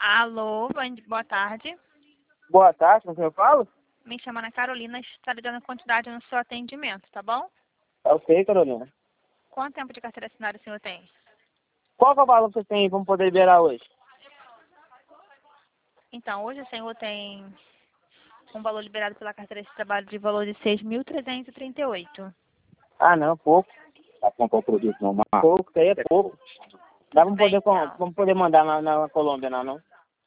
Alô, boa tarde. Boa tarde, com quem eu falo? Me chama Ana Carolina, está lhe dando quantidade no seu atendimento, tá bom? Ok, Carolina. Quanto tempo de carteira assinada o senhor tem? Qual que é o valor que você tem para poder liberar hoje? Então, hoje o senhor tem um valor liberado pela carteira de trabalho de valor de 6.338. Ah, não, pouco. Para comprar o produto normal. Pouco, isso aí é pouco. Dá Tudo para bem, poder, então. vamos poder mandar na Colômbia, não?